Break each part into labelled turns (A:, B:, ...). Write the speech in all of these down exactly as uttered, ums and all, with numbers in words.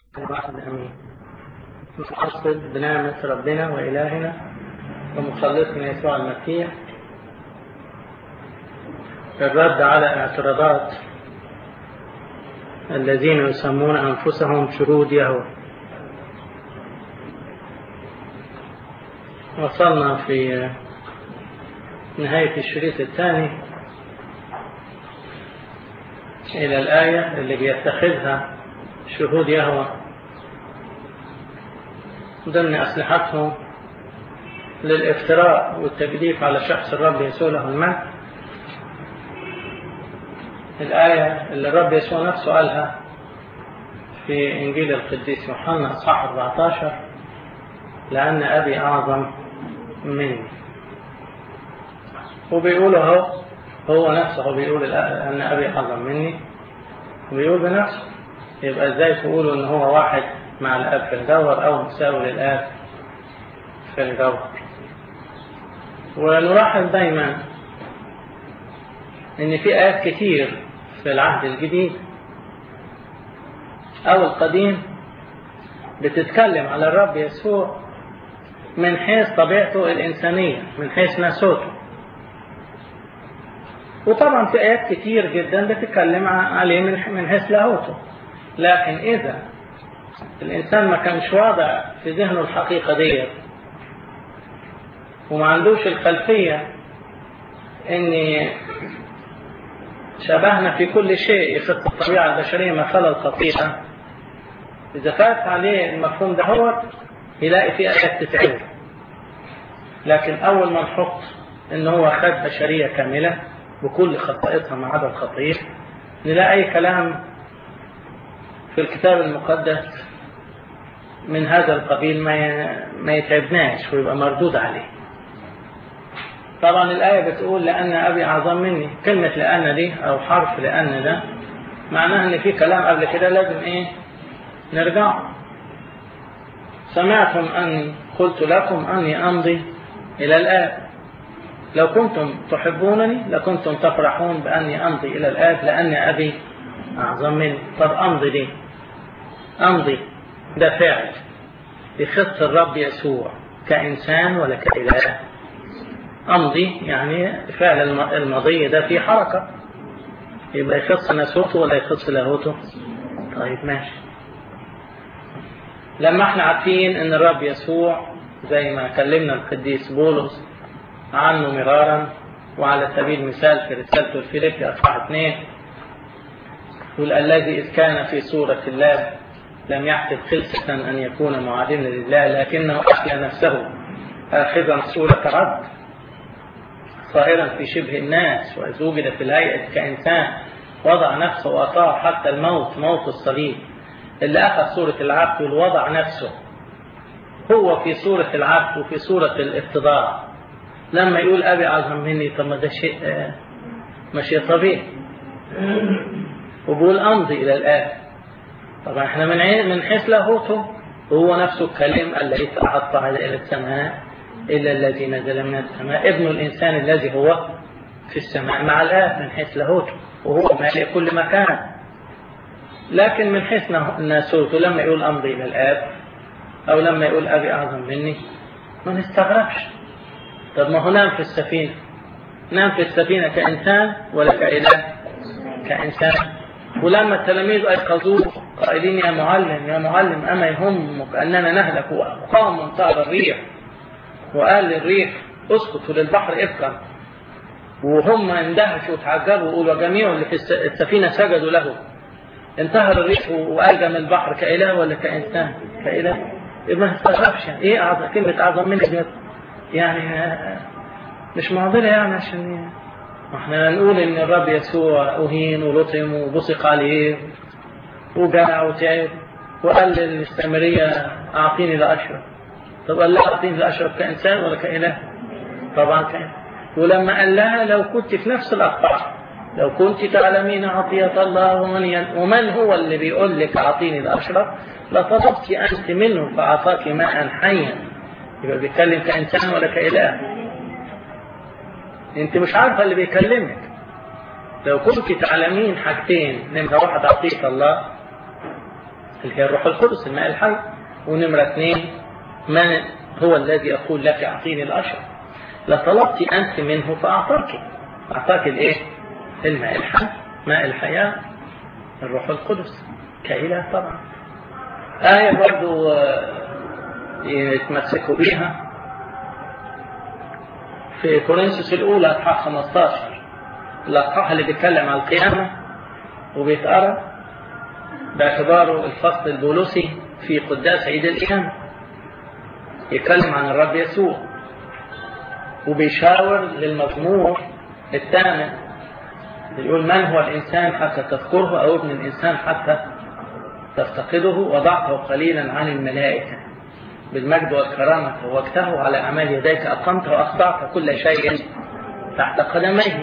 A: واحد امين. نحصل بنعمة ربنا وإلهنا ومخلصنا يسوع المسيح الرد على اعتراضات الذين يسمون أنفسهم شهود يهوه. وصلنا في نهاية الشريط الثاني إلى الآية اللي بيتخذها شهود يهوه ضمن أسلحتهم للافتراء والتجديف على شخص الرب يسوع له المجد. الآية اللي الرب يسوع نفسه قالها في إنجيل القديس يوحنا اصحاح أربعة عشر: لأن أبي أعظم مني. وبيقول هو هو نفسه بيقول أن أبي أعظم مني، وبيقول بنفسه. يبقى إزاي تقولوا إن هو واحد مع الآب في الجوهر أو مساوي للآب في الجوهر؟ ونلاحظ دايما إن في آيات كتير في العهد الجديد أو القديم بتتكلم على الرب يسوع من حيث طبيعته الإنسانية، من حيث ناسوته. وطبعا في آيات كتير جدا بتتكلم عليه من حيث لاهوته. لكن إذا الإنسان ما كانش واضع في ذهنه الحقيقة دي وما عندوش الخلفية إن شبهنا في كل شيء يخص الطبيعة البشرية ما خلا الخطيئة، إذا فات عليه المفهوم ده هو يلاقي فيه آيات تتعبه. لكن أول ما نحط إن هو خد بشرية كاملة بكل خطائتها ما عدا الخطيئة، نلاقي أي كلام في الكتاب المقدس من هذا القبيل ما يتعبناش ويبقى مردود عليه. طبعا الآية بتقول لأن أبي أعظم مني. كلمة لأن دي أو حرف لأن ده معناها أن في كلام قبل كده لازم إيه نرجع. سمعتم أني قلت لكم أني أمضي إلى الآب، لو كنتم تحبونني لكنتم تفرحون بأني أمضي إلى الآب لأن أبي أعظم مني. طب أمضي دي، أمضي ده فعل يخص الرب يسوع كإنسان ولا كإله؟ أمضي يعني فعل المضي ده فيه حركة، يبقى يخص ناسوته ولا يخص لاهوته؟ طيب ماشي. لما احنا عارفين ان الرب يسوع زي ما كلمنا القديس بولس عنه مرارا وعلى سبيل المثال في رسالته الفيليبي اصحاح اثنين يقول: الذي إذ كان في صورة الله لم يحسب خلسة أن يكون معادلا لله، لكنه أحيا نفسه آخذا صورة عبد صائرا في شبه الناس، وإذ وجد في الهيئة كإنسان وضع نفسه وأطاع حتى الموت، موت الصليب. اللي أخذ صورة العبد ووضع نفسه هو في صورة العبد وفي صورة الاتضاع. لما يقول أبي أعظم مني، طب ما ده شيء ما شيء طبيعي. وبقول أمضي إلى الآب. طبعا احنا من من حيث لاهوته هو نفسه الكلام الذي صعد إلى السماء إلا الذي نزل من السماء، ابن الإنسان الذي هو في السماء مع الآب من حيث لاهوته، وهو مالئ كل مكان. لكن من حيث ناسوته لما يقول أمضي إلى الآب أو لما يقول أبي أعظم مني ما نستغربش. طب ما هو نام في السفينة، نام في السفينة كإنسان ولا كإله؟ كإنسان. ولما التلاميذ أيقظوه قائلين: يا معلم يا معلم أما يهمك أننا نهلك؟ وقام انتهر الريح وقال للريح اسكت وللبحر افقا. وهم اندهشوا وتعجبوا وقولوا جميع اللي في السفينة سجدوا له. انتهر الريح وألجم البحر كإله ولا كإنسان؟ كإله. يبقى ما تستغربش يعني ايه أعظم كلمة أعظم مني يعني مش معضلة يعني عشان احنا نقول ان الرب يسوع أهين ولطم وبصق عليه وجاع وتعب وقال للسامرية أعطيني لأشرب. طب قال لها أعطيني لأشرب كإنسان ولا كإله؟ طبعا كإله. ولما قال لها لو كنت في نفس الأخطاء، لو كنت تعلمين عطية الله ومن, ومن هو اللي بيقول لك أعطيني لأشرب لطلبت أنت منه فأعطاك ماء حيا. يبقى بيتكلم كإنسان ولا كإله؟ انت مش عارفة اللي بيكلمك. لو كنت تعلمين حاجتين، نمرة واحد عطية الله اللي هي الروح القدس الماء الحي. ونمرة اثنين من هو الذي يقول لك أعطيني الأشرب؟ لطلبت أنت منه فأعطاك. أعطاك الإيه؟ الماء الحي، ماء الحياة، الروح القدس كإله طبعا. آية برضو يتمسكوا بيها في كورنثوس الأولى أصحاح خمسة عشر، الأصحاح اللي بيتكلم عن القيامة وبيتقرأ باعتباره الفصل البولوسي في قداس عيد القيامة. يتكلم عن الرب يسوع وبيشاور للمزمور الثامن، يقول من هو الإنسان حتى تذكره، أو ابن الإنسان حتى تفتقده، وضعته قليلا عن الملائكة، بالمجد والكرامة ووقته على أعمال يديك أقمت، وأخضعت كل شيء تحت قدميه.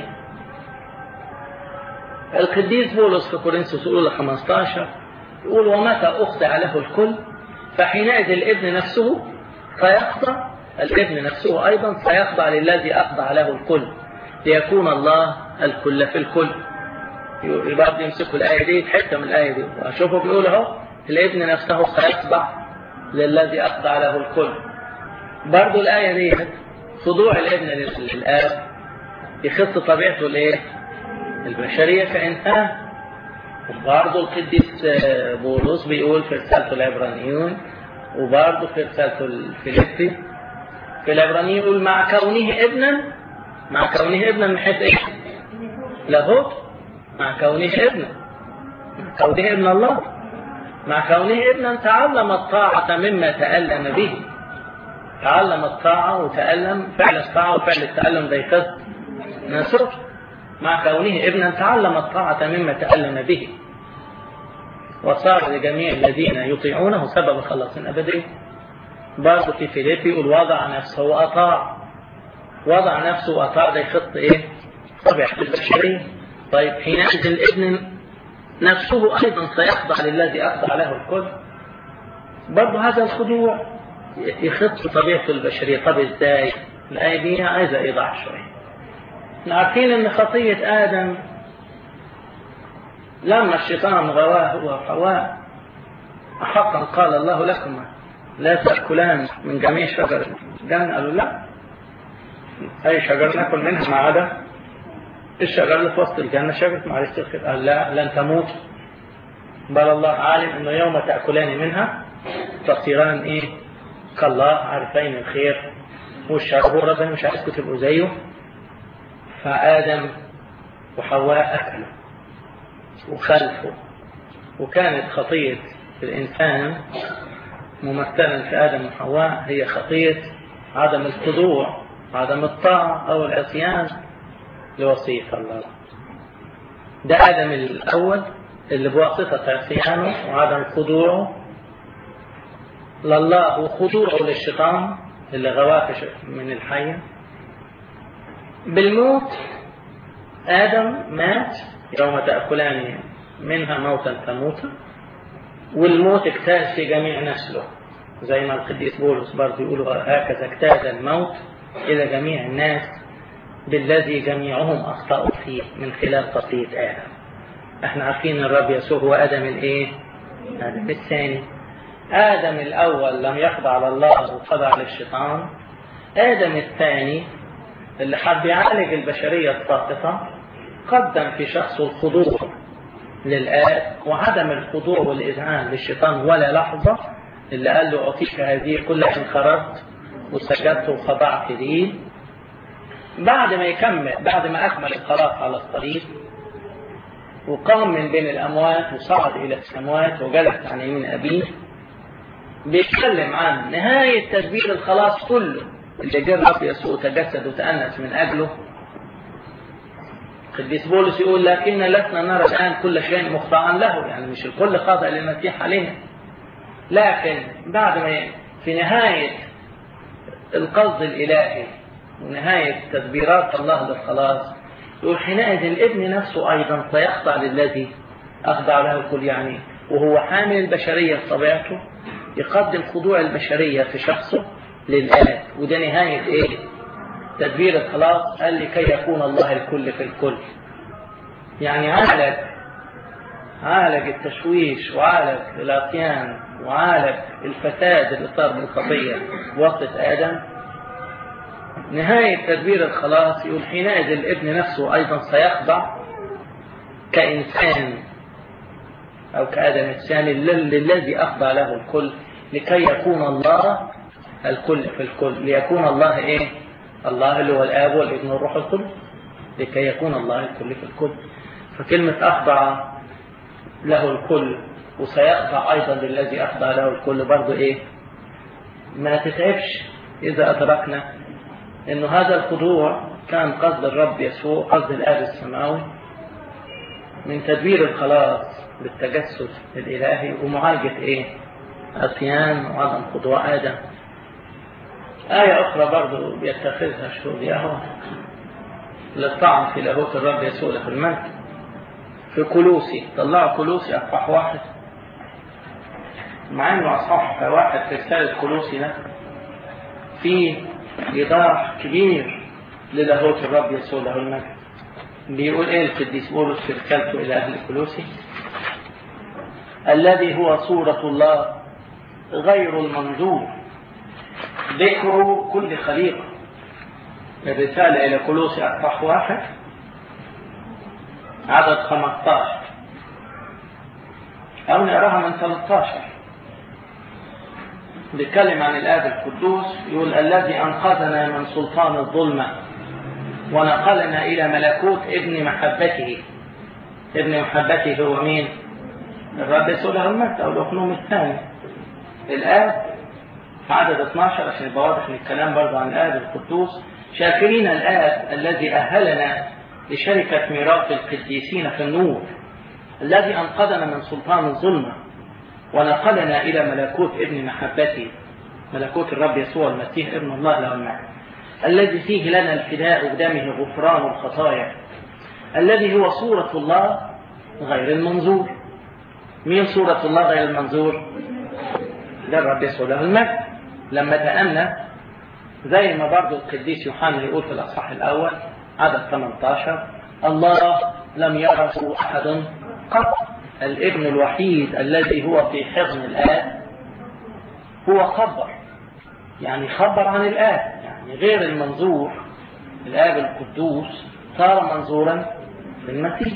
A: القديس بولس في كورنثوس الأولى خمسة عشر يقول ومتى أخضع له الكل فحينئذ الابن نفسه سيخضع، الابن نفسه أيضا سيخضع للذي أخضع له الكل ليكون الله الكل في الكل. يبقى يمسكوا الآية دي حتة من الآية دي وأشوفوا بيقول اهو الابن نفسه سيخضع للذي أخضع له الكل. برضو الآية دي خضوع الابن للآب يخص طبيعته الايه؟ البشرية كإنسان. وبرضو القديس بولس بيقول في رسالته العبرانيون، وبرضو في رسالته الفيليبي في العبرانيين يقول مع كونه ابنا، مع كونه ابنا من حيث ايه؟ لاهوت، مع كونه ابنا، مع كونه ابن الله، مع كونه ابنا تعلم الطاعة مما تألم به. تعلم الطاعة وتألم، فعل الطاعة وفعل التألم ده يخص ناسوت. مع كونه ابنا تعلم الطاعة مما تألم به وصار لجميع الذين يطيعونه سبب خلاص أبدي. برضه في فيليبي يقول وضع نفسه وأطاع، وضع نفسه وأطاع ده يخص إيه؟ طبيعة البشرية. طيب حينئذ الابن نفسه أيضا سيخضع للذي أخضع له الكل. برضه هذا الخضوع يخص طبيعة البشرية. طب إزاي؟ الآية دي عايزة إيضاح شوية. احنا عارفين إن خطية آدم لما الشيطان غواه هو وحواء أحقا قال الله لكم لا تأكلان من جميع شجر الجنة؟ قالوا لا، أي شجر نأكل منها ما عدا الشجر اللي في وسط الجنة شجرة معرفة الخير. قال لا، لن تموت، بل الله عالم إنه يوم تأكلان منها تصيران إيه؟ كالله عارفين الخير والشر. هو ربنا مش عايزكم تبقوا زيه. فآدم وحواء أكلوا وخلفوا، وكانت خطية الإنسان ممثلا في آدم وحواء هي خطية عدم الخضوع، عدم الطاعة أو العصيان لوصية الله. ده آدم الأول اللي بواسطة عصيانه وعدم خضوعه لله وخضوعه للشيطان اللي غواه من الحية. بالموت آدم مات يوم تأكلان منها موتا تموتا، والموت اجتاز في جميع نسله، زي ما القديس بولس برضه يقول هكذا اجتاز الموت إلى جميع الناس بالذي جميعهم أخطأوا فيه من خلال خطية آدم. احنا عارفين الرب يسوع هو آدم الايه؟ آدم الثاني. آدم الأول لم يخضع لله وخضع للشيطان. آدم الثاني اللي حب يعالج البشرية الساقطة قدم في شخصه الخضوع للآب وعدم الخضوع والإذعان للشيطان ولا لحظة، اللي قال له أعطيك هذه كلها إن خرجت وسجدت وخضعت لي. بعد ما يكمل، بعد ما أكمل الخلاص على الصليب وقام من بين الأموات وصعد إلى السماوات وجلس عن يمين أبيه، بيتكلم عن نهاية تدبير الخلاص كله اللي جاء الرب يسوع تجسد وتأنس من أجله. القديس بولس يقول لكن لسنا نرى الآن كل شيء مخضعا له، يعني مش الكل خاضع للمسيح علينا، لكن بعد ما في نهاية القصد الإلهي ونهاية تدبيرات الله للخلاص يقول حينئذ الابن نفسه أيضا سيخضع للذي أخضع له الكل، يعني وهو حامل البشرية بطبيعته يقدم خضوع البشرية في شخصه للآب. وده نهاية إيه؟ تدبير الخلاص. قال لكي يكون الله الكل في الكل، يعني عالج عالج التشويش وعالج العصيان وعالج الفساد اللي صار بالخطية وسط آدم، نهاية تدبير الخلاص يقول حينئذ الابن نفسه أيضا سيخضع كإنسان أو كآدم الثاني للذي أخضع له الكل، لكي يكون الله الكل في الكل. ليكون الله إيه؟ الله اللي هو الآب والابن والروح القدس، لكي يكون الله الكل في الكل. فكلمة أخضع له الكل وسيخضع أيضا للذي أخضع له الكل برضو إيه؟ ما تتعبش إذا أدركنا إنه هذا الخضوع كان قصد الرب يسوع، قصد الآب السماوي من تدبير الخلاص بالتجسد الإلهي ومعالجة إيه؟ عصيان وعدم خضوع آدم. آية أخرى برضو بيتخذها الشهود يهوه للطعن في لاهوت الرب يسوع له المجد في كولوسي. طلعوا كولوسي أصحاح واحد، مع إنه أصحاح واحد في رسالة كولوسي ده في إيضاح كبير للاهوت الرب يسوع له المجد. بيقول إيه القديس بولس في رسالته إلى أهل كولوسي؟ الذي هو صورة الله غير المنظور ذكر كل خليقة. الرسالة إلى كولوسي أصحاح واحد عدد خمسة عشر أو نقراها من ثلاثة عشر. بيتكلم عن الآب القدوس، يقول الذي أنقذنا من سلطان الظلمة ونقلنا إلى ملكوت ابن محبته. ابن محبته هو مين؟ الرب يسوع له المجد أو الأقنوم الثاني الآب. في عدد اثناشر عشان يبقى واضح من الكلام برضه عن الآب القدوس، شاكرين الآب الذي أهلنا لشركة ميراث القديسين في النور، الذي أنقذنا من سلطان الظلمة ونقلنا إلى ملكوت ابن محبته، ملكوت الرب يسوع المسيح ابن الله له المجد، الذي فيه لنا الفداء بدمه غفران الخطايا، الذي هو صورة الله غير المنظور. مين صورة الله غير المنظور؟ ده الرب يسوع له المجد. لما تأمنا زي ما برضو القديس يوحنا يقول في الأصحاح الأول عدد ثمانية عشر الله لم يره أحد قط، الابن الوحيد الذي هو في حضن الآب هو خبر، يعني خبر عن الآب، يعني غير المنظور الآب القدوس صار منظورا في المسيح.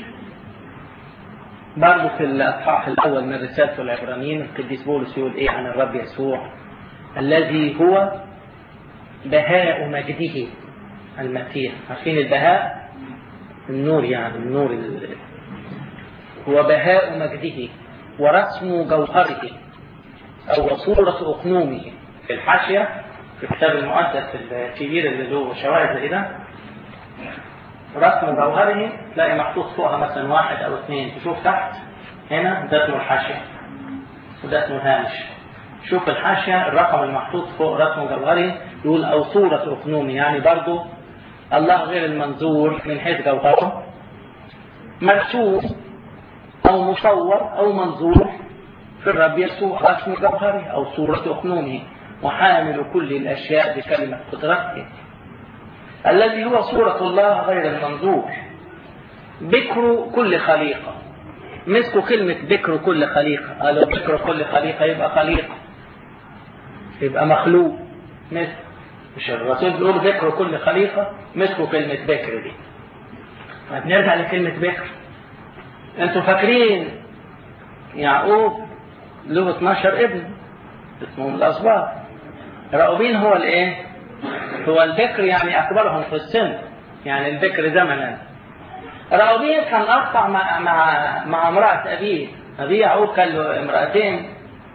A: برضو في الأصحاح الأول من رسالة العبرانيين القديس بولس يقول إيه عن الرب يسوع؟ الذي هو بهاء مجده المسيح. عارفين البهاء؟ النور، يعني النور ال... هو بهاء مجده ورسم جوهره أو صورة أقنومه. في الحاشية في الكتاب المقدس الكبير اللي له شواهد زي ده رسم جوهره تلاقي محطوط فوقها مثلا واحد أو اثنين. تشوف تحت هنا ده اسمه الحاشية وده اسمه الهامش. شوف الحاشية الرقم المحطوط فوق رسم جوهره يقول أو صورة أقنومه، يعني برضو الله غير المنظور من حيث جوهره مرسوم أو مصور أو منظور في الرب يسوع رسم جوهره أو صورة أقنومه وحامل كل الأشياء بكلمة قدرته، الذي هو صورة الله غير المنظور بكر كل خليقة. مسكوا كلمة بكر كل خليقة، قالوا بكر كل خليقة يبقى خليقة، يبقى مخلوق. مثل مش الرسول بيقول بكر كل خليقة، مسكوا كلمة بكر دي. فنرجع لكلمة بكر. انتوا فاكرين يعقوب له اثناشر ابن اسمهم الأسباط. راؤوبين هو الايه؟ هو البكر، يعني أكبرهم في السن، يعني البكر زمنا. راؤوبين كان أقطع مع مع مع امرأة أبيه. أبيه يعقوب كان له امرأتين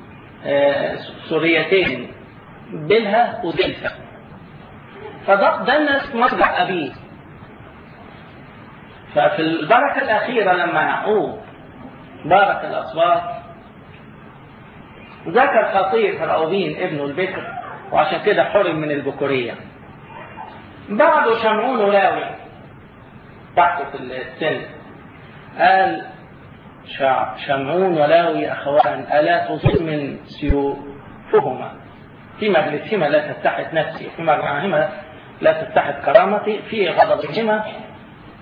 A: سوريتين بلها ودلفة، فدنس مرجع أبيه. ففي البركة الأخيرة لما يعقوب بارك الأسباط ذكر خطية راؤوبين ابنه البكر، وعشان كده حرم من البكورية. بعده شمعون ولاوي تحته في السن قال شمعون ولاوي أخوان ألا تظن من سيوفهما في مجلسهما لا تتحد نفسي، في مرجعهما لا تتحد كرامتي، في غضبهما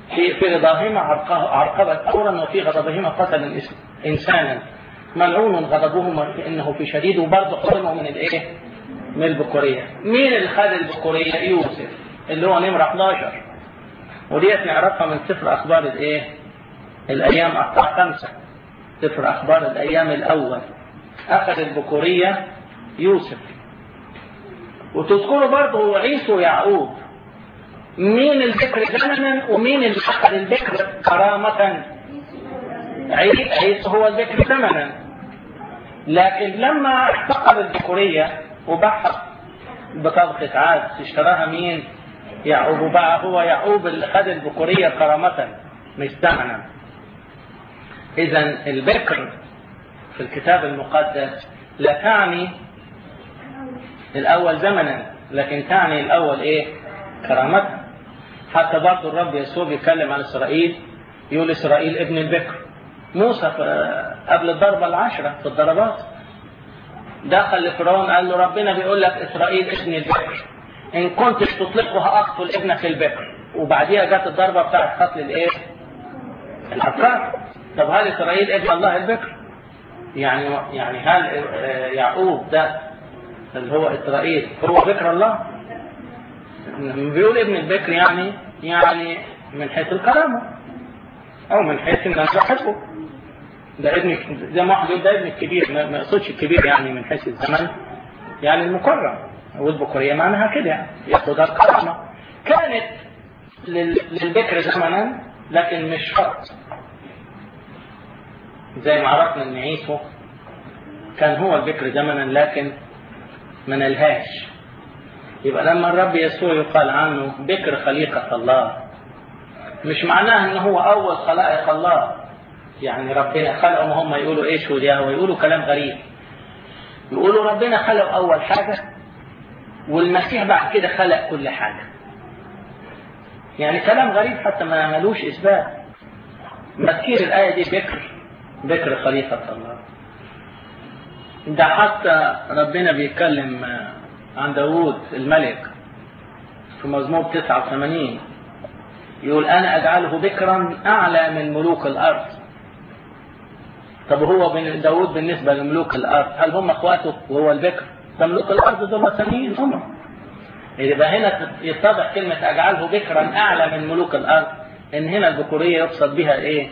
A: في في رضاهما عرقبت أورا وفي غضبهما قتل إنسانا ملعون غضبهما فإنه في شديد. وبرضه حرموا من الإيه؟ من البكورية. مين اللي خد البكورية؟ يوسف اللي هو نمرة احداشر، وديت نعرفها من سفر أخبار الإيه؟ الأيام أخبار خمسة، سفر أخبار الأيام الأول أخذ البكورية يوسف. وتذكروا برضه هو عيسو ويعقوب، مين البكر زمنا ومين اللي أخذ البكر كرامة؟ عيسو هو البكر زمنا، لكن لما احتقر البكورية وبحث بطبخة عاد اشتراها مين؟ يعقوب. وبقى هو يعقوب اللي خد البكورية كرامة مش زمنا. إذا البكر في الكتاب المقدس لا تعني الأول زمنا، لكن تعني الأول إيه؟ كرامة. حتى برضو الرب يسوع بيتكلم عن إسرائيل، يقول إسرائيل ابن البكر. موسى قبل الضربة العشرة في الضربات دخل لفرعون قال له ربنا بيقول لك إسرائيل ابن البكر، إن كنتش تطلقها أقتل ابنك البكر. وبعديها جت الضربة بتاعت قتل الإيه؟ العقار. طب هل إسرائيل ابن الله البكر؟ يعني يعني هل يعقوب ده اللي هو إسرائيل هو بكر الله؟ بيقول ابن البكر يعني يعني من حيث الكرامة أو من حيث إن أنا بحبه. ده ابن زي ما واحد يقول ده ابن الكبير، ما يقصدش الكبير يعني من حيث الزمن، يعني المكرم. والبكورية معناها كده يعني ياخدها الكرامة. كانت للبكر زمنا لكن مش شرط، زي ما عرفنا ان عيسو كان هو البكر زمنا لكن ما نلهاش. يبقى لما الرب يسوع يقال عنه بكر خليقة الله مش معناه ان هو اول خلائق الله، يعني ربنا خلقهم هم يقولوا ايش وديها ويقولوا كلام غريب، يقولوا ربنا خلق اول حاجة والمسيح بعد كده خلق كل حاجة. يعني كلام غريب حتى ما ملوش اثبات. مذكير الآية دي بكر بكر خليقة الله. ده حتى ربنا بيتكلم عن داود الملك في مزمور تسعة وثمانين يقول أنا أجعله بكرا أعلى من ملوك الأرض. طب هو داود بالنسبة لملوك الأرض هل هم أخواته وهو البكر؟ ده ملوك الأرض دول ثانيين هم. يبقى هنا يتضح كلمة أجعله بكرا أعلى من ملوك الأرض إن هنا البكورية يقصد بها إيه؟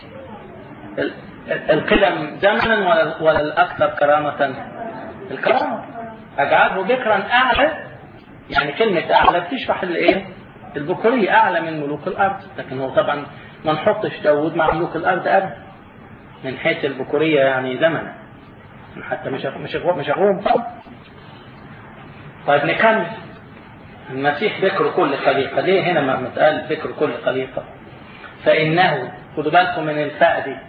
A: القدم زمنا ولا ولا الأكثر كرامة؟ الكرامة. أجعله بكرا أعلى يعني كلمة أعلى بتشرح الإيه؟ البكورية أعلى من ملوك الأرض، لكن هو طبعا ما نحطش داود مع ملوك الأرض أبدا من حيث البكورية يعني زمنا، حتى مش مش مش أغوم طبعا. طيب نكمل. المسيح بكر كل خليقة. ليه هنا ما متقال بكر كل خليقة؟ فإنه خدوا بالكم من الفاء دي،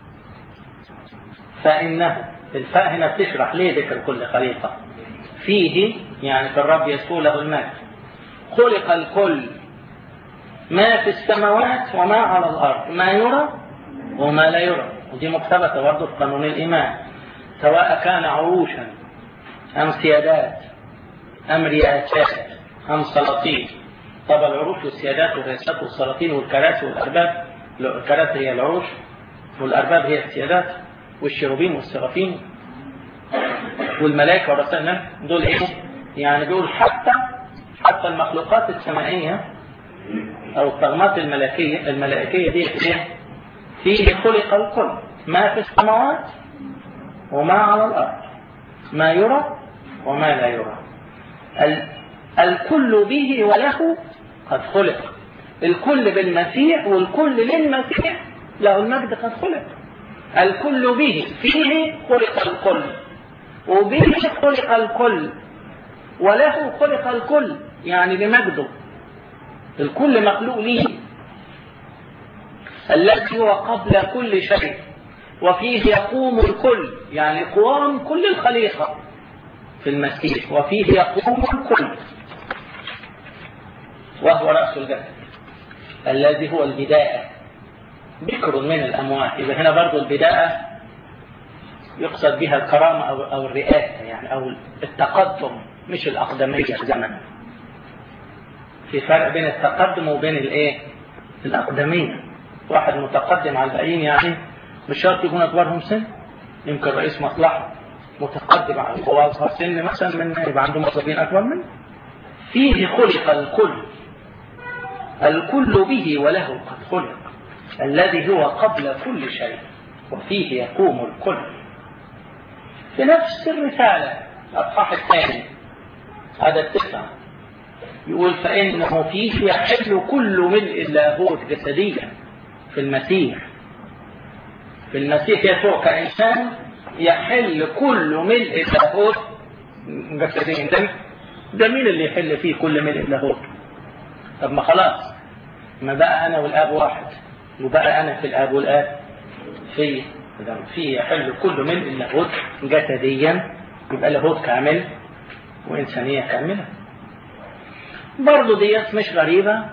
A: فإنه الفاء هنا بتشرح ليه ذكر كل خليقة. فيه يعني في الرب يسوع له المجد خلق الكل ما في السماوات وما على الأرض، ما يرى وما لا يرى. ودي مكتبة برضه في قانون الإيمان، سواء كان عروشا أم سيادات أم رياسات أم سلاطين. طب العروش والسيادات والرياسات والسلاطين والكراسي والأرباب، الكراسي هي العروش والأرباب هي السيادات والشروبين والسرافين والملائكة ورسالنا دول إيه؟ يعني دول حتى حتى المخلوقات السمائية أو الطغمات الملائكية الملائكية دي إيه؟ فيه خلق الكل ما في السماوات وما على الأرض، ما يرى وما لا يرى. ال... الكل به وله قد خلق. الكل بالمسيح والكل للمسيح له المجد قد خلق. الكل به، فيه خلق الكل وبه خلق الكل وله خلق الكل، يعني لمجده. الكل مخلوق له الذي هو قبل كل شيء وفيه يقوم الكل، يعني قوام كل الخليقة في المسيح، وفيه يقوم الكل وهو رأس الجسد الذي هو البداية بكر من الأموات. إذا هنا برضو البداية يقصد بها الكرامة أو, أو الرئاسة يعني أو التقدم مش الأقدمية زمنا. في فرق بين التقدم وبين الإيه؟ الأقدمية. واحد متقدم على الباقيين يعني مش شرط يكون أكبرهم سن، يمكن رئيس مصلحة متقدم على القوى سن مثلا من يبقى عنده موظفين أكبر منه. فيه خلق الكل، الكل به وله قد خلق، الذي هو قبل كل شيء وفيه يقوم الكل. في نفس الرسالة الأصحاح الثاني هذا التسعة يقول فإنه فيه يحل كل ملء اللاهوت جسديا في المسيح. في المسيح يسوع كإنسان يحل كل ملء اللاهوت جسديا. ده, ده مين اللي يحل فيه كل ملء اللاهوت؟ طب ما خلاص، ما بقى أنا والآب واحد، وبقى أنا في الآب والآب فيه. فيه يحل كل ملء اللاهوت جسديا، يبقى لاهوت كامل وإنسانية كاملة. برضو ديت مش غريبة،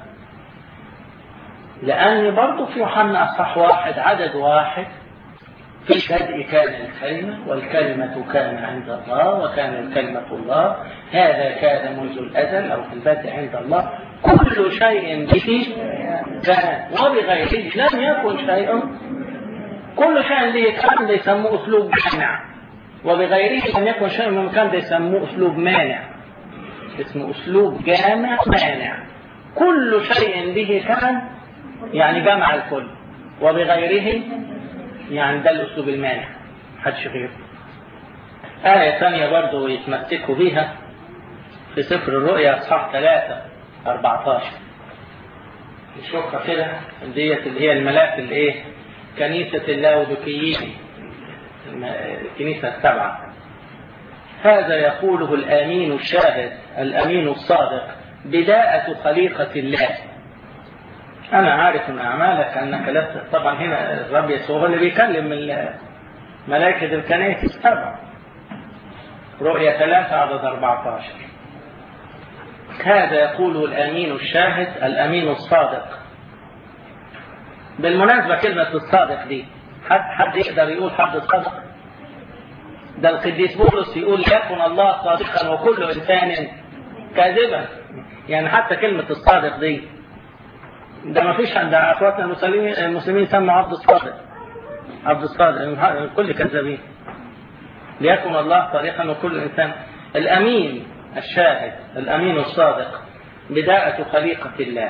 A: لأن برضو في يوحنا أصحاح واحد عدد واحد في البدء كان الكلمة والكلمة كان عند الله وكان الكلمة الله، هذا كان منذ الأزل أو في البدء عند الله، كل شيء به كان وبغيره لم يكن شيء. كل شيء به كان ده يسموه أسلوب جامع، وبغيره لم يكن شيء من كان ده يسموه أسلوب مانع، اسمه أسلوب جامع مانع. كل شيء به كان يعني جمع الكل، وبغيره يعني ده الأسلوب المانع، محدش غيره. آية ثانية برضو يتمسكوا بيها في سفر الرؤيا أصحاح ثلاثة أربعة عشر. نشوفها كده، ديت اللي هي الملاك اللي إيه؟ كنيسة اللاوديكيين، الكنيسة السبعة. هذا يقوله الآمين الشاهد الأمين الصادق بداءة خليقة الله. أنا عارف من أعمالك أنك لست. طبعا هنا الرب يسوع هو اللي بيكلم ملائكة الكنائس السبع. رؤيا ثلاثة عدد أربعة عشر. هذا يقوله الأمين الشاهد الأمين الصادق. بالمناسبة كلمة الصادق دي حد حد يقدر يقول حد الصادق؟ ده القديس بولس يقول يكن الله صادقا وكل إنسان كاذبا. يعني حتى كلمة الصادق دي ده ما فيش عند أخواتنا المسلمين المسلمين سموا عبد الصادق، عبد الصادق كل كذابين. ليكن الله صادقا وكل إنسان. الأمين الشاهد الأمين الصادق بداءة خليقة الله.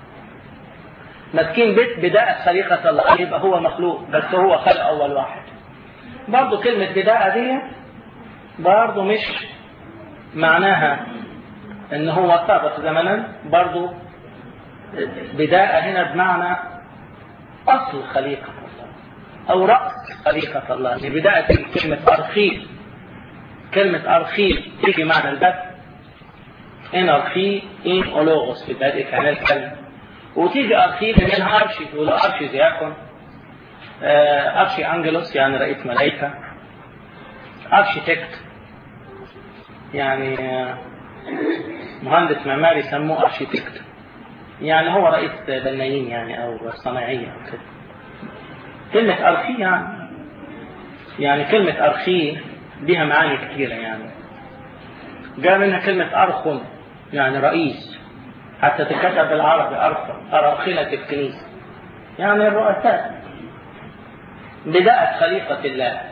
A: مسكين بيت بداءة خليقة الله، يبقى هو مخلوق بس هو خلق أول واحد. برضو كلمة بداءة دي برضو مش معناها ان هو سابق زمنا، برضو بداءة هنا بمعنى أصل خليقة الله أو رأس خليقة الله. يعني بداية كلمة أرخي، كلمة أرخي تيجي معنى البدء، إن أرخي إن أولوغوس في البدء كان الكلمة، وتيجي أرخي من أرشي، تقول أرشي زيكون أرشي أنجلوس يعني رئيس ملائكة، أرشيتكت يعني مهندس معماري يسموه أرشيتكت، يعني هو رئيس بنايين يعني أو صناعية أو كده. كلمة أرخي يعني يعني كلمة أرخي بها معاني كثيرة. يعني جاء منها كلمة أرخن يعني رئيس، حتى تكتب بالعربي أرخن أرخنة الكنيسة يعني الرؤساء. بداءة خليقة الله.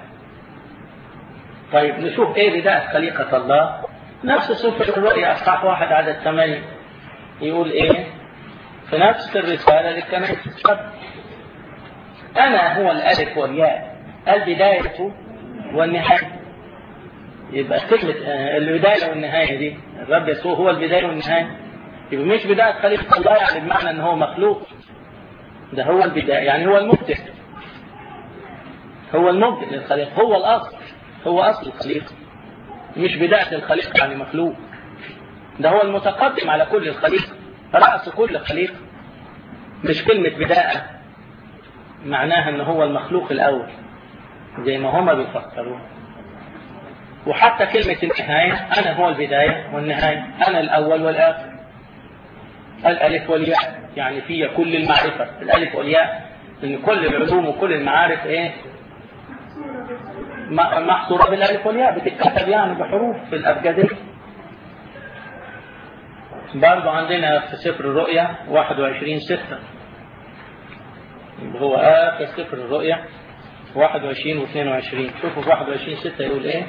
A: طيب نشوف ايه بداءة خليقة الله. نفس سفر الرؤيا اصحاح واحد عدد ثمانية يقول ايه في نفس الرسالة للكنائس السبع: انا هو الالف والياء البداية والنهاية. يبقى كلمة البداية والنهاية دي الرب يسوع هو البداية والنهاية. يبقى مش بداية خليقة الله يعني بمعنى ان هو مخلوق، ده هو البداية يعني هو المبدأ، هو المبدأ للخليقة، هو الأصل، هو أصل الخليقة، مش بداية الخليقة يعني مخلوق. ده هو المتقدم على كل الخليقة، رأس كل الخليقة. مش كلمة بداية معناها أنه هو المخلوق الأول زي ما هما بيفسروه. وحتى كلمة النهاية أنا هو البداية والنهاية، أنا الأول والآخر. الألف والياء يعني فيها كل المعرفة. الألف والياء إن كل العلوم وكل المعارف إيه محصورة بالألف والياء، بتتكتب يعني بحروف في الأبجدية. برضو عندنا في سفر الرؤيا واحد وعشرين ستة هو آخر سفر الرؤيا واحد وعشرين واثنين وعشرين. شوفوا في واحد وعشرين ستة يقول إيه؟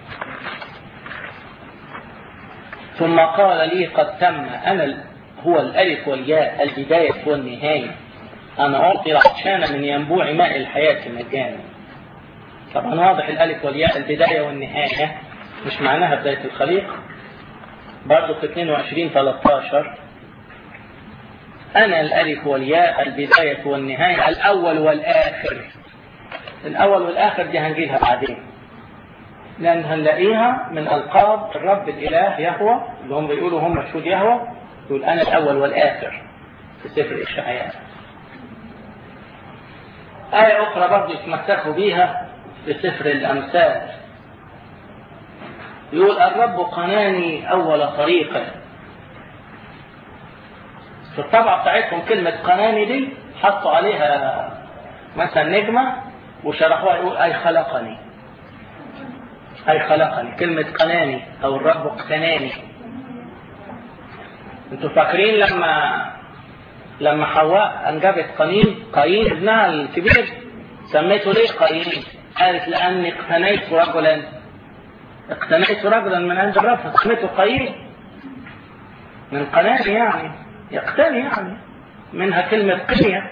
A: ثم قال لي قد تم، أنا هو الألف والياء البداية والنهاية، أنا أعطي العطشان من ينبوع ماء الحياة مجانا. طبعا واضح الألف والياء البداية والنهاية مش معناها بداية الخليقة. برضو في اثنين وعشرين ثلاثة عشر أنا الألف والياء البداية والنهاية الأول والآخر. الأول والآخر دي هنجيلها بعدين، لأن هنلاقيها من ألقاب الرب الإله يهوى اللي هم بيقولوا هم مشهود يهوى، يقول أنا الأول والآخر في سفر إشعياء. آية أخرى برضو يتمسكوا بيها في سفر الأمثال، يقول الرب قناني أول طريقة. في الطبعة بتاعتهم كلمة قناني دي حطوا عليها مثلا نجمة وشرحوها، يقول أي خلقني، أي خلقني. كلمة قناني أو الرب اقتناني. انتوا فاكرين لما لما حواء أنجبت قايين، قايين ابنها الكبير سميته ليه قايين؟ قالت لأني اقتنيت رجلا، اقتنيت رجلا من عند الرب فسميته قايين. من قناني يعني يقتني، يعني منها كلمة قنية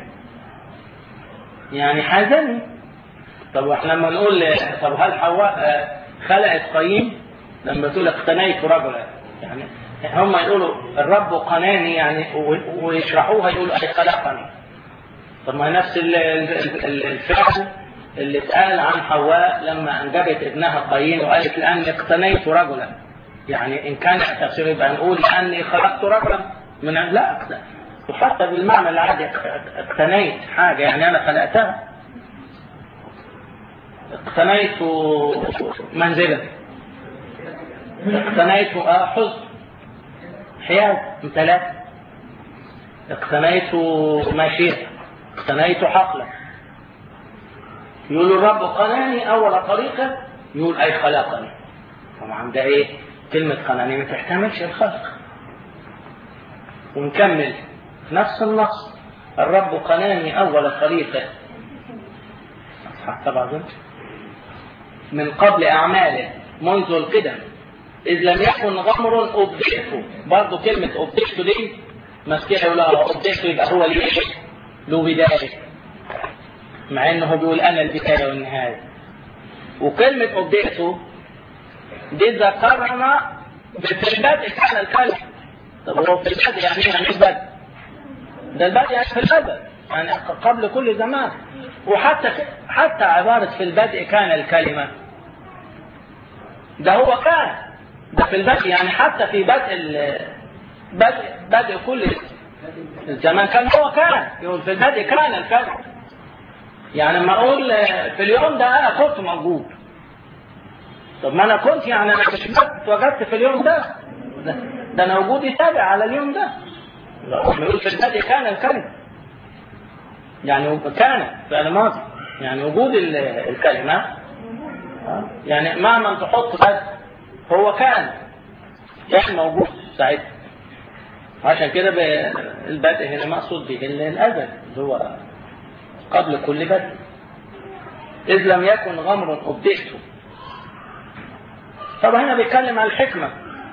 A: يعني حازني. طب واحنا لما نقول طب هل حواء خلقت قايين؟ لما تقول اقتنيت رجلا يعني هم يقولوا الرب قناني يعني، ويشرحوها يقولوا أي خلقني. طب ما نفس الفعل اللي اتقال عن حواء لما أنجبت ابنها قايين وقالت لأني اقتنيت رجلا، يعني إن كان تفسير يبقى نقول أني خلقت رجلا من لا أقتنيت، وحتى بالمعنى العادي اقتنيت حاجة يعني أنا خلقتها. اقتنيت منزلا، اقتنيت حزن حياة امتلاك، اقتنيت ماشية، اقتنيت حقلا. يقول الرب قناني أول طريقة، يقول أي خلقني. طبعا ده إيه؟ كلمة قناني ما تحتملش الخلق. ونكمل نفس النص، الرب قناني أول طريقة أصحاب طبعا من قبل أعماله منذ القدم إذ لم يكن غمر أبدعته. برضو كلمة أبدعته دي مسكينة يقول لها أبدعته يبقى هو ليه له بداية، مع إنه بيقول أنا البداية والنهاية. وكلمة أبدعته دي ذكرنا في البدء كان الكلمة. طب هو في البدء يعني يعني البدء ده البدء يعني في البدء يعني قبل كل زمان. وحتى حتى عبارة في البدء كان الكلمة ده هو كان ده في البدء يعني حتى في بدء بدء بدء كل الزمان كان هو كان. يقول في البدء كان الكلمة، يعني لما اقول في اليوم ده انا كنت موجود. طب ما انا كنت يعني انا مش اتوجدت في اليوم ده، ده, ده انا وجودي تابع على اليوم ده. لما يقول في البدء كان الكلمة يعني كان فعل ماضي، يعني وجود الكلمة يعني مهما تحط بدء هو كان كان موجود ساعتها. عشان كده البدء هنا مقصود به الأزل اللي هو قبل كل بدء. إذ لم يكن غمر أبدعته. طبعا هنا بيتكلم عن الحكمة،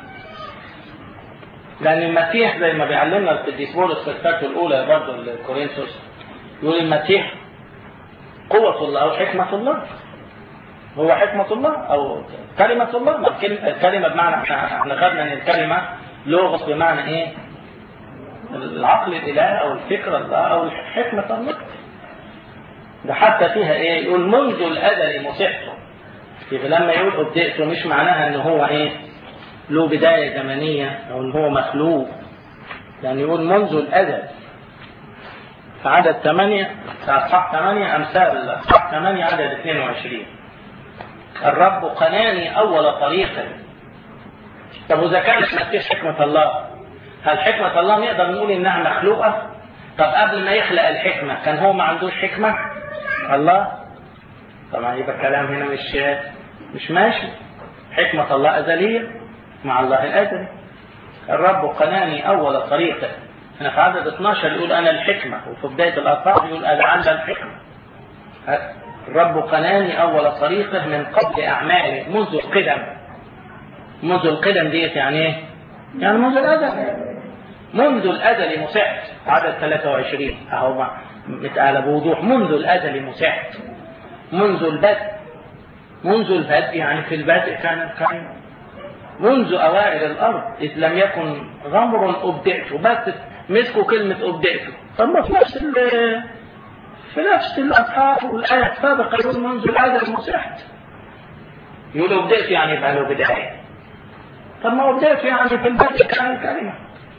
A: لأن المسيح زي ما بيعلمنا القديس بولس في الرسالة الأولى برضه لكورنثوس يقول المسيح قوة الله أو حكمة الله. هو حكمة الله أو كلمة الله. الكلمة بمعنى احنا خدنا ان الكلمة لغة بمعنى ايه؟ العقل الإله أو الفكرة الله أو الحكمة الله. ده حتى فيها ايه؟ يقول منذ الأزل مسحته. يبقى لما يقول أبدأته مش معناها ان هو ايه؟ له بداية زمنية أو ان هو مخلوق، يعني يقول منذ الأزل. في عدد ثمانية أصحاح ثمانية أمثال أصحاح ثمانية عدد اثنين وعشرين الرب قناني أول طريقة. طب وإذا كانت مسيح حكمة الله، هل حكمة الله نقدر نقول إنها مخلوقة؟ طب قبل ما يخلق الحكمة كان هو ما عندوش حكمة؟ الله طبعا يبقى الكلام هنا مش مش ماشي. حكمة الله أزلية مع الله الأزلي. الرب قناني أول طريقة هنا في عدد اثناشر يقول أنا الحكمة، وفي بداية الأصحاح يقول أجعل الحكمة. الرب قناني أول طريقه من قبل أعماله منذ القدم. منذ القدم ديت يعني إيه؟ يعني منذ الأزل. منذ الأزل مسحت، عدد ثلاثة وعشرين أهو متقال بوضوح. منذ الأزل مسحت، منذ البدء. منذ البدء يعني في البدء كان الكلمة. منذ أوائل الأرض إذ لم يكن غمر أبدعته. بس مسكوا كلمة أبدعته. طب ما في نفس في نفس الأصحاح والآية السابقة يقول منذ الأزل مسحت. يقول أبدعت يعني يبقى له بداية. طب ما أبدعت يعني في البدء كان الكلمة.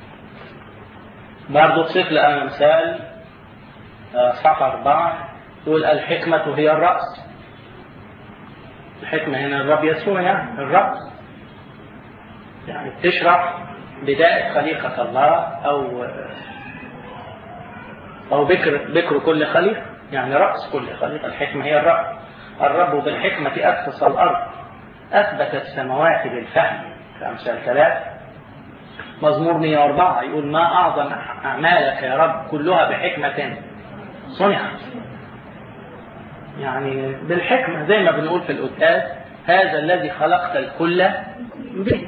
A: برضو في سفر الأمثال صفحة أربعة يقول الحكمة هي الرأس. الحكمة هنا الرب يسوع يعني الرأس، يعني تشرح بداية خليقة الله أو أو بكر بكر كل خليقة، يعني رأس كل خليقة. الحكمة هي الرأس. الرب بالحكمة أسس الأرض، أثبت السماوات بالفهم في أمثال ثلاث. مزمور مئة وأربعة يقول ما أعظم أعمالك يا رب كلها بحكمة صنعت. يعني بالحكمة زي ما بنقول في القداس هذا الذي خلقت الكل به.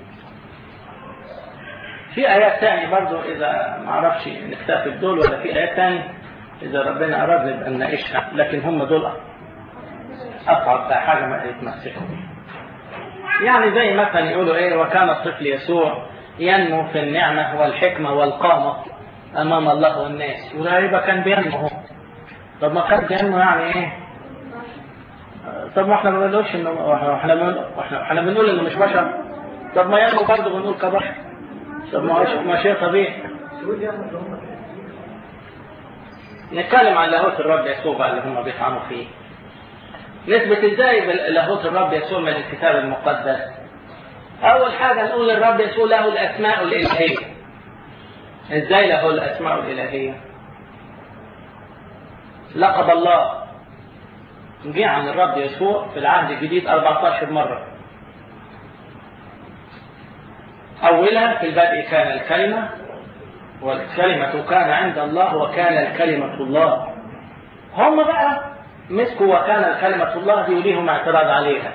A: في آيات تانية برضو إذا ما عرفش نكتفي بدول، ولا في آيات تانية إذا ربنا أراد نبقى نناقشها، لكن هم دول أصعب حاجة ما يتمسكوا بيها. يعني زي مثلا يقولوا إيه وكان الطفل يسوع ينمو في النعمة والحكمة والقامة أمام الله والناس. يبقى كان بينمو. طب ما كان بينمو يعني إيه؟ طب ما إحنا ما بنقولش إنه إحنا بنقول إحنا بنقول إنه مش بشر. طب ما ينمو برضه بنقول كبشر. طب ما ما شيء طبيعي. نتكلم عن لاهوت الرب يسوع بقى اللي هم بيفهموا فيه. نثبت إزاي لاهوت الرب يسوع من الكتاب المقدس؟ أول حاجة نقول الرب يسوع له الأسماء الإلهية. إزاي له الأسماء الإلهية؟ لقب الله جاء عن الرب يسوع في العهد الجديد أربعة عشر مرة. أولها في البدء كان الكلمة والكلمة كان عند الله وكان الكلمة الله. هم بقى مسكوا وكان الكلمة الله دي وليهم اعتراض عليها.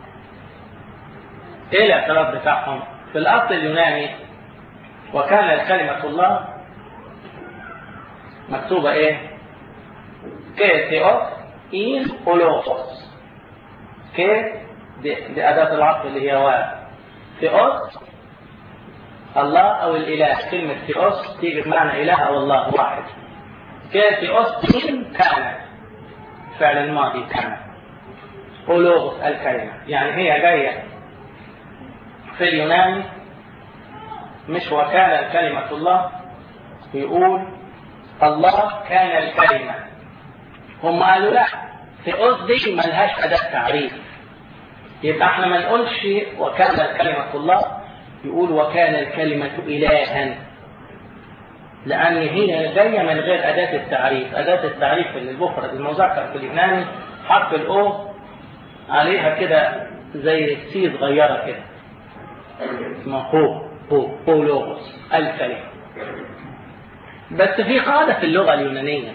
A: ايه الاعتراض بتاعهم؟ في الاصل اليوناني وكان الكلمة الله مكتوبة ايه؟ كيثيوس إين أولوغوس. كي دي, دي أداة العطف اللي هي واو. ثيوس الله أو الإله. كلمة ثيوس تيجي بمعنى إله أو الله واحد. كيثيوس إين كان فعل الماضي كان. أولوغوس الكلمة، يعني هي جاية في اليوناني مش وكان الكلمة الله، يقول الله كان الكلمة. هم قالوا لا ثيوس دي ملهاش أداة تعريف، يبقى احنا ما نقولش وكان الكلمة الله، يقول وكان الكلمة إلها، لأن هي جاية من غير أداة التعريف. أداة التعريف اللي المفرد المذكر في اليوناني حرف الأو عليها كده زي سي صغيرة كده اسمها هو هو هو لوغوس الكلمة. بس في قاعدة في اللغة اليونانية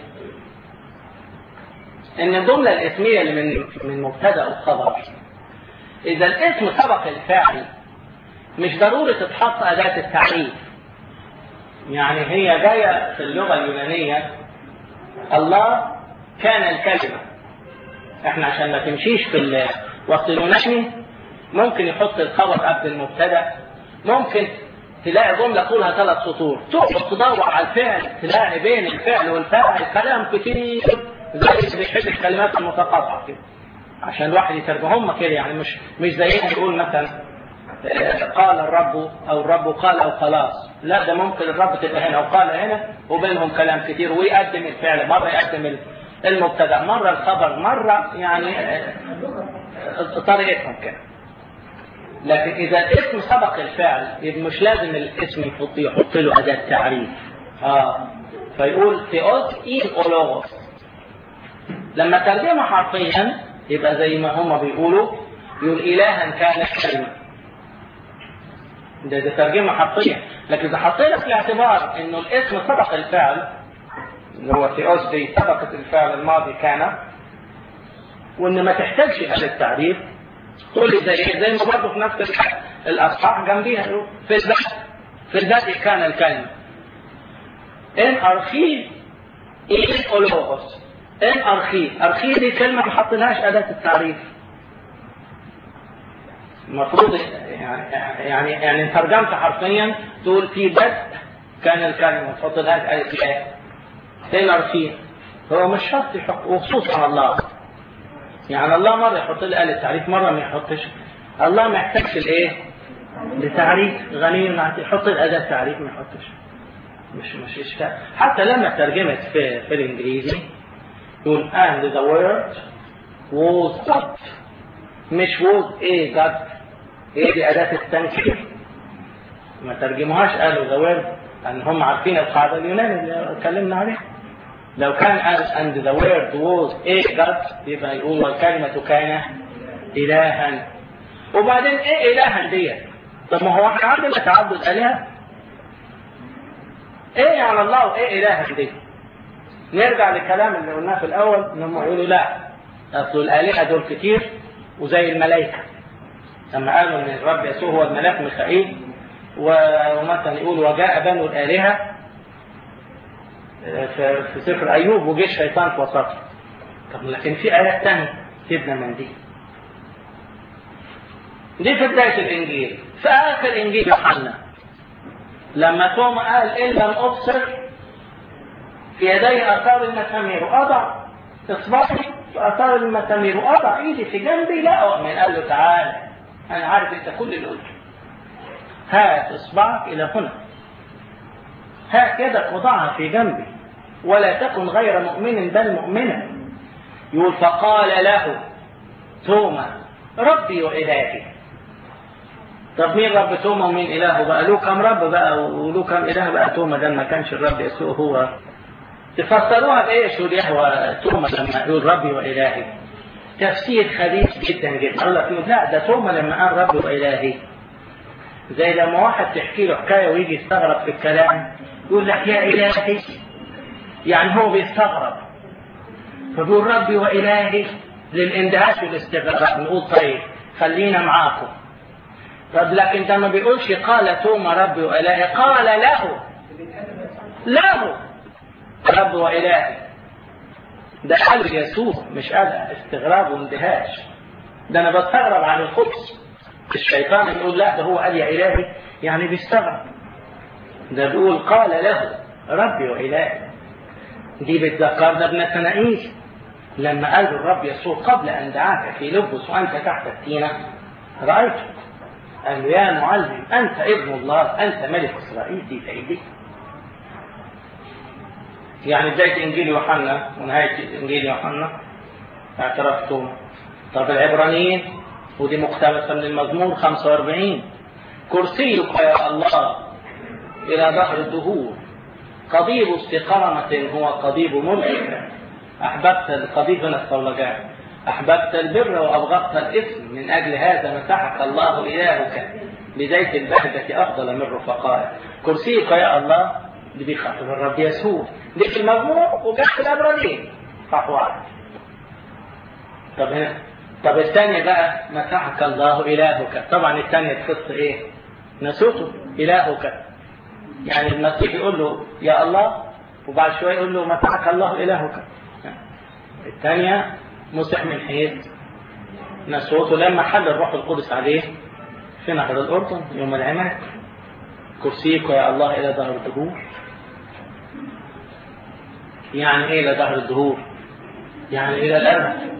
A: إن الجملة الاسمية اللي من من مبتدأ وخبر إذا الاسم سبق الفاعل مش ضروري تتحط أداة التعريف. يعني هي جاية في اللغة اليونانية الله كان الكلمة. احنا عشان ما تمشيش في الوقت اليوناني ممكن يحط الخبر قبل المبتدأ، ممكن تلاقي جملة طولها ثلاث سطور تقعد تدور على الفعل تلاقي بين الفعل والفاعل كلام كتير زي اللي بيحب الكلمات المتقاطعة كده عشان الواحد يترجمهم كده. يعني مش مش زي يقول مثلا قال الرب او الرب قال او خلاص، لا ده ممكن الرب تبقى هنا وقال هنا وبينهم كلام كتير ويقدم الفعل مرة يقدم المبتدأ مرة الخبر مرة، يعني طريقتهم كده. لكن إذا الاسم سبق الفعل يبقى مش لازم الاسم يحط يحط له أداة تعريف. آه فيقول ثيوس إين أولوغوس. لما ترجمه حرفيا يبقى زي ما هم بيقولوا يقول إلها كان الكلمة. ده, ده ترجمة حرفية. لكن إذا حطينا في الاعتبار إنه الاسم سبق الفعل اللي هو ثيوس دي سبقت الفعل الماضي كان، وإن ما تحتاجش هذا التعريف، تقول لي زي زي ما برضه في نفس الأصحاح جنبيها في البدء في البدء كان الكلمة. إن أرخي إيه أولوغوس. إن أرخي أرخي دي كلمة ما حطيناش أداة التعريف. المفروض يعني يعني يعني ترجمت حرفيا تقول في بدء كان الكلمة، تحط لها ألف لا. إن أرخي هو مش شرط يحط، وخصوصا الله. يعني الله مرة يحط لي آلة تعريف، مرة ما يحطش. الله ما يحتاجش الإيه؟ لتعريف، غني يحط الأداة تعريف ما يحطش. مش مش إشكال. حتى لما ترجمت في في الإنجليزي يقول and the word was God، مش was إيه God. إيه دي أداة التنكير. ما ترجموهاش قالوا the word، لأن هم عارفين القاعدة اليونانية اللي اتكلمنا عليها. لو كان and the word was إيه God يبقى يقول والكلمة كان إلها. وبعدين إيه إلها دي؟ طب ما هو احنا عندنا تعدد آلهة. ايه يعني الله وايه اله دي؟ نرجع للكلام اللي قلناه في الاول انهم يقولوا لا اصل الالهه دول كتير وزي الملائكه. لما قالوا ان الرب يسوع هو الملاك ميخائيل، ومثلا يقولوا وجاء بنو الالهه في سفر ايوب وجه الشيطان في وسطهم. طب لكن في ايات ثانيه تبنى من دي. دي في بدايه الانجيل. في اخر انجيل يوحنا لما توما قال إن لم أبصر في يدي آثار المسامير وأضع إصبعي في آثار المسامير وأضع إيدي في جنبي لا أؤمن. قال له تعالى أنا عارف أنت كل اللي قلته، هات إصبعك إلى هنا، هات يدك وضعها في جنبي ولا تكن غير مؤمن بل مؤمنا. يقول فقال له توما ربي وإلهي. طب مين رب توما ومين إلهه بقى؟ له كم رب بقى وله كم إله بقى توما ده؟ ما كانش الرب يسوع هو. تفسروها بإيش يهوى توما لما يقول ربي وإلهي؟ تفسير خبيث جدا جدا. الله يقول لا ده توما لما قال ربي وإلهي زي لما واحد تحكي له حكاية ويجي يستغرب في الكلام يقول لك يا إلهي، يعني هو بيستغرب فبيقول ربي وإلهي للاندهاش والاستغراب. نقول طيب خلينا معاكم. طب لكن ده ما بيقولش قال توما ربي وإلهي، قال له له رب وإلهي. ده قال يسوع مش قال استغراب واندهاش. ده أنا بستغرب عن الخبز. الشيطان يقول لا ده هو قال يا إلهي يعني بيستغرب. ده بيقول قال له ربي وإلهي. دي بتذكرنا بنتنائيل لما قال الرب يسوع قبل أن دعاك في لبس وأنت تحت التينة رأيتك. قال له يا معلم أنت ابن الله أنت ملك إسرائيل. دي فايدة. يعني بداية إنجيل يوحنا ونهاية إنجيل يوحنا اعتراف توما. طب العبرانيين ودي مقتبسة من المزمور خمسة وأربعين كرسيك يا الله إلى ظهر الدهور، قضيب استقامة هو قضيب ملك. أحببت القضيب هنا الصولجان، أحببت البر وأبغضت الإثم، من أجل هذا مسحك الله إلهك بزيت البهجة أفضل من رفقائك. كرسيك يا الله دي بيخاطب الرب يسوع. دي في المزمور وجاء في العبرانيين صح واحد. طب هنا طب الثانية بقى مسحك الله إلهك. طبعا الثانية تخص إيه؟ نسوته إلهك. يعني المسيح يقول له يا الله وبعد شوية يقول له مسحك الله إلهك. الثانية مسح من حيث نسوته لما حل الروح القدس عليه في نهر الأردن يوم العماد. كرسيك يا الله إلى ظهر الدهور. يعني إيه إلى ظهر الدهور؟ يعني إلى الأبد.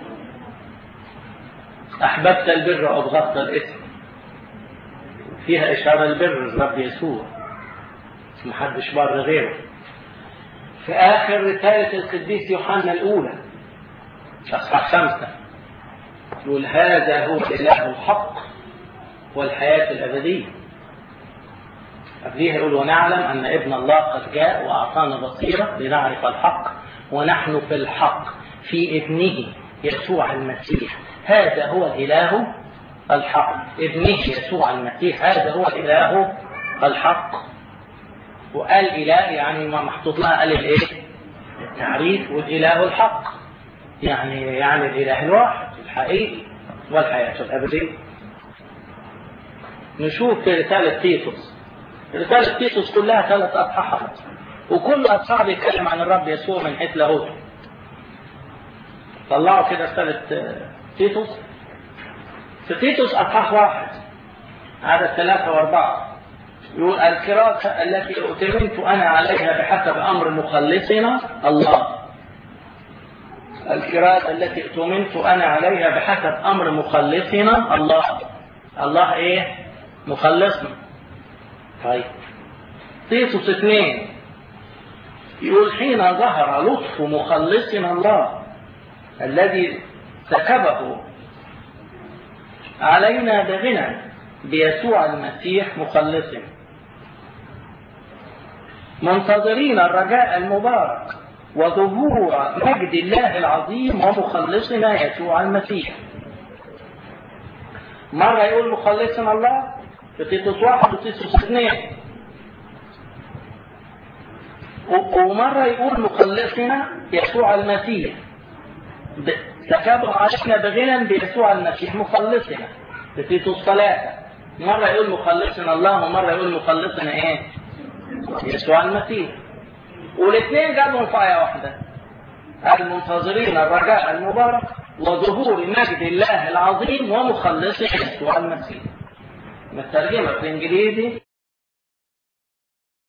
A: أحببت البر وأبغضت الإثم. فيها إشارة البر الرب يسوع محدش بر غيره. في آخر رسالة القديس يوحنا الأولى أصحاح خمسة يقول هذا هو الإله الحق والحياة الأبدية. قبليها يقول ونعلم أن ابن الله قد جاء وأعطانا بصيرة لنعرف الحق ونحن في الحق في ابنه يسوع المسيح. هذا هو الإله الحق، ابنه يسوع المسيح هذا هو الإله الحق. وقال إله يعني ما محطوط لها قال الإيه؟ التعريف، والإله الحق يعني يعني الإله الواحد الحقيقي والحياة الأبدية. نشوف في رسالة تيتوس، رسالة تيتوس كلها ثلاث أصحاحات، وكل أصحاح بيتكلم عن الرب يسوع من حيث لاهوته. طلعوا كده رسالة تيتوس. في تيتوس أصحاح واحد عدد ثلاثة وأربعة يقول: الكراسة التي اؤتمنت أنا عليها بحسب أمر مخلصنا الله. الكراسة التي اؤتمنت أنا عليها بحسب أمر مخلصنا الله. الله إيه؟ مخلصنا. طيب تيتوس اثنين يقول: حين ظهر لطف مخلصنا الله الذي سكبه علينا بغنى بيسوع المسيح مخلصنا، منتظرين الرجاء المبارك وظهور مجد الله العظيم ومخلصنا يسوع المسيح. مرة يقول مخلصنا الله في تيتوس واحد وتيتوس اثنين، ومرة يقول مخلصنا يسوع المسيح سكبه علينا بغنى بيسوع المسيح مخلصنا في تيتوس ثلاثة. مرة يقول مخلصنا الله ومرة يقول مخلصنا ايه؟ يسوع المسيح. والاثنين جابهم في آية واحدة: المنتظرين الرجاء المبارك وظهور مجد الله العظيم ومخلصنا يسوع المسيح. الترجمة في الإنجليزي